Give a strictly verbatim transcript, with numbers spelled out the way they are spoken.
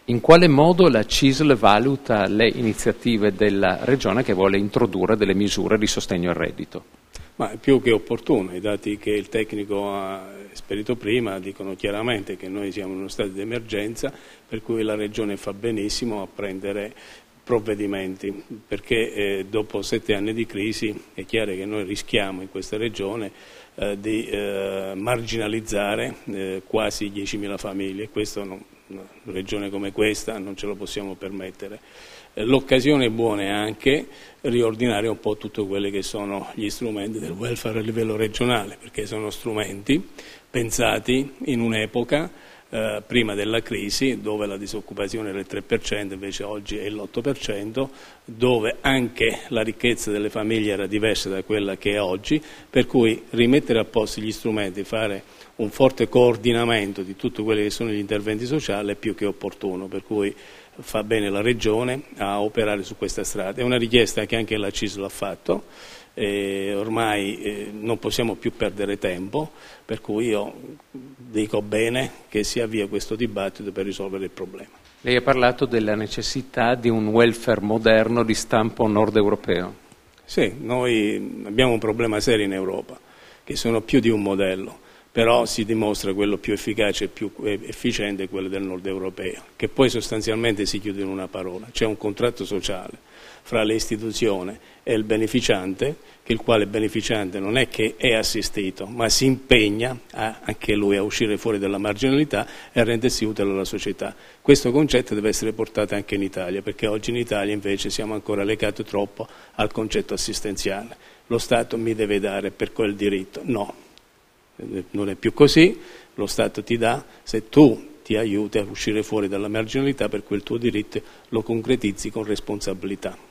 In quale modo la C I S L valuta le iniziative della Regione che vuole introdurre delle misure di sostegno al reddito? Ma è più che opportuno, i dati che il tecnico ha esperito prima dicono chiaramente che noi siamo in uno stato di emergenza, per cui la Regione fa benissimo a prendere provvedimenti, perché eh, dopo sette anni di crisi è chiaro che noi rischiamo in questa Regione eh, di eh, marginalizzare eh, quasi diecimila famiglie, e questo non, una Regione come questa non ce lo possiamo permettere. Eh, l'occasione buona è anche riordinare un po' tutti quelli che sono gli strumenti del welfare a livello regionale, perché sono strumenti pensati in un'epoca Eh, prima della crisi, dove la disoccupazione era il tre per cento, invece oggi è l'otto per cento, dove anche la ricchezza delle famiglie era diversa da quella che è oggi, per cui rimettere a posto gli strumenti, fare un forte coordinamento di tutti quelli che sono gli interventi sociali è più che opportuno, per cui fa bene la Regione a operare su questa strada. È una richiesta che anche la C I S L ha fatto. E ormai eh, non possiamo più perdere tempo, per cui io dico bene che si avvia questo dibattito per risolvere il problema. Lei ha parlato della necessità di un welfare moderno di stampo nord europeo. Sì, noi abbiamo un problema serio in Europa, che sono più di un modello, però si dimostra quello più efficace e più efficiente quello del nord europeo, che poi sostanzialmente si chiude in una parola: c'è un contratto sociale fra l'istituzione e il beneficiante, che il quale beneficiante non è che è assistito, ma si impegna a, anche lui a uscire fuori dalla marginalità e a rendersi utile alla società. Questo concetto deve essere portato anche in Italia, perché oggi in Italia invece siamo ancora legati troppo al concetto assistenziale. Lo Stato mi deve dare per quel diritto. No, non è più così. Lo Stato ti dà se tu ti aiuti a uscire fuori dalla marginalità, per quel tuo diritto lo concretizzi con responsabilità.